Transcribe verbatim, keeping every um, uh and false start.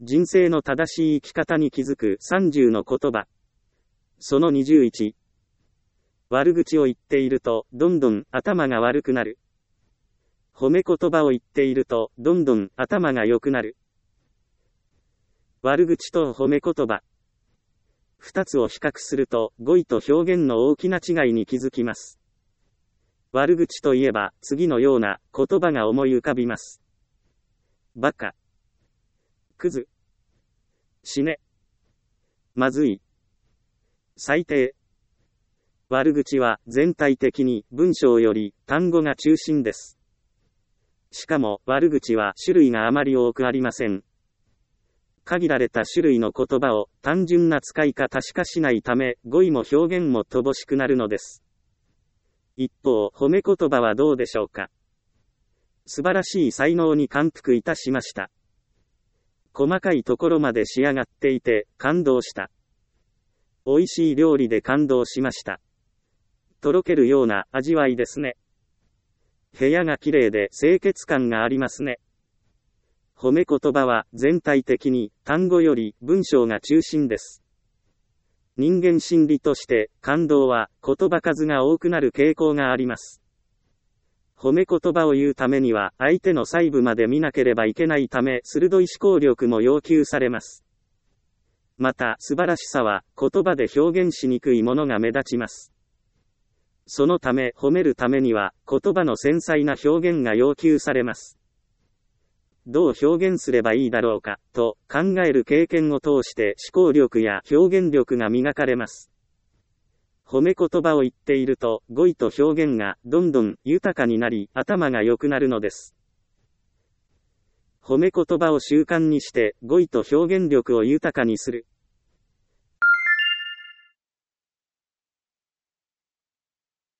人生の正しい生き方に気づくさんじゅうの言葉。そのにじゅういち。悪口を言っていると、どんどん頭が悪くなる。褒め言葉を言っていると、どんどん頭が良くなる。悪口と褒め言葉。二つを比較すると、語彙と表現の大きな違いに気づきます。悪口といえば、次のような言葉が思い浮かびます。バカ。クズ。死ね。まずい。最低。悪口は全体的に文章より単語が中心です。しかも悪口は種類があまり多くありません。限られた種類の言葉を単純な使い方しかしないため、語彙も表現も乏しくなるのです。一方、褒め言葉はどうでしょうか。素晴らしい才能に感服いたしました。細かいところまで仕上がっていて、感動した。美味しい料理で感動しました。とろけるような味わいですね。部屋が綺麗で清潔感がありますね。褒め言葉は全体的に単語より文章が中心です。人間心理として感動は言葉数が多くなる傾向があります。褒め言葉を言うためには相手の細部まで見なければいけないため、鋭い思考力も要求されます。また素晴らしさは言葉で表現しにくいものが目立ちます。そのため褒めるためには言葉の繊細な表現が要求されます。どう表現すればいいだろうかと考える経験を通して思考力や表現力が磨かれます。褒め言葉を言っていると語彙と表現がどんどん豊かになり頭が良くなるのです。褒め言葉を習慣にして語彙と表現力を豊かにする。